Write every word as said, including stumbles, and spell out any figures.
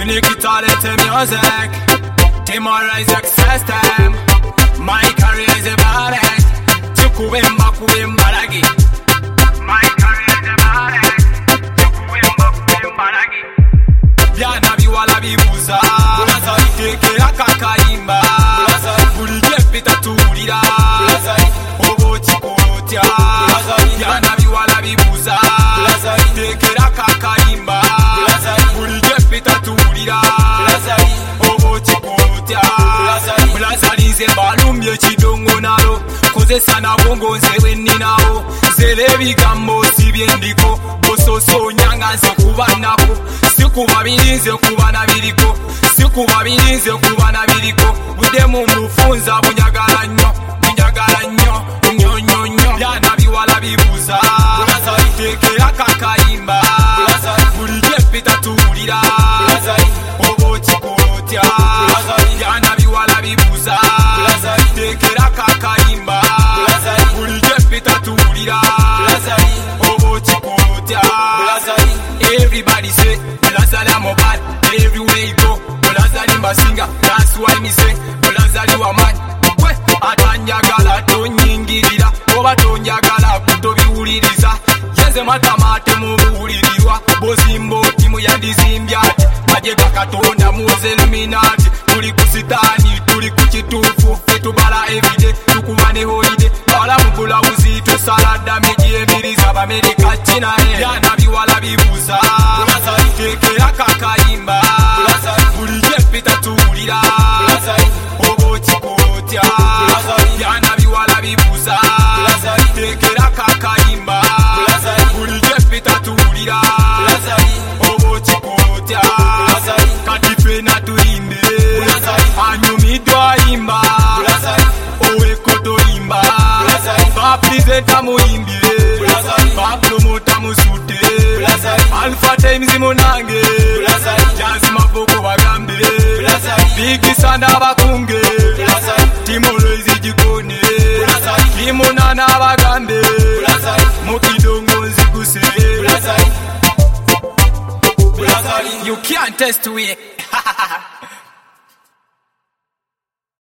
Unique talented music. Timorize system. My career is about it. Chukwemba kuwemba lagi. My career is about it. Chukwemba kuwemba lagi. Byana biwala bibuza. Bulaza bitekera kakayimba. Bulaza bulije bitatulira. Bulaza obo chikotya. Bulaza byana biwala bibuza. Bulaza bitekera kakayimba. Bulaza bulije bitatulira. Bulaza obo chikotya. Bulaza lize balumye chidongo nalo. Kozesa na bongo nzewe ninawo. Zele bigambo sibyendiko. Bososo nyanga nze kuba nako. Sikuba birinze kuba na biriko. Sikuba birinze kuba na biriko. Bude mu mufunza bunyagala nnyo. Bunyagala nnyo. Nnyo nnyo nnyo. Byana biwala bibuza. Bulaza bitekera kakayimba. Bulaza bulije bitatulira. Bulaza obo chikotya. Bulaza byana biwala bibuza. Bulaza bitekera kakayimba. Bulaza bulije bitatulira. Bulaza obo chikotya. Bulaza everybody say Bulaza I'm bad. Everywhere you go Bulaza limba singer. That's why me say Bulaza you a man. We atanyagala tonyingirira. Oba tonyagala kutobiwuliriza. Yenze matamate mu buwulirirwa. Bozimbo timu yandizimbya ati maje ga Katonda muze Illuminati. Tuli ku sitani tuli ku kituufu. Fetubala everyday tukubane holiday. Bala mukula uzito salada meji ebiriza Amerika China eh. Byana biwala bibuza. Bulaza bitekera kakayimba. Bulaza bulije bitatulira. Bulaza obo chikotya. Bulaza byana biwala bibuza. Bulaza bitekera kakayimba. Bulaza bulije bitatulira. Bulaza obo chikotya. Bulaza kati fena tuimbe. Bulaza anyumidwa imba. Bulaza owe koto imba. Bulaza ba presenta muimbi. Bulaza ba promota musute. Bulaza Alpha Times munange. Bulaza Jazz maboko bagambe. Bulaza Big Sanda bakunge. Bulaza Timorize jikone. Bulaza Kimonana bagambe. Bulaza Mukidongo nzikuse. Bulaza Bulaza you can't test to it.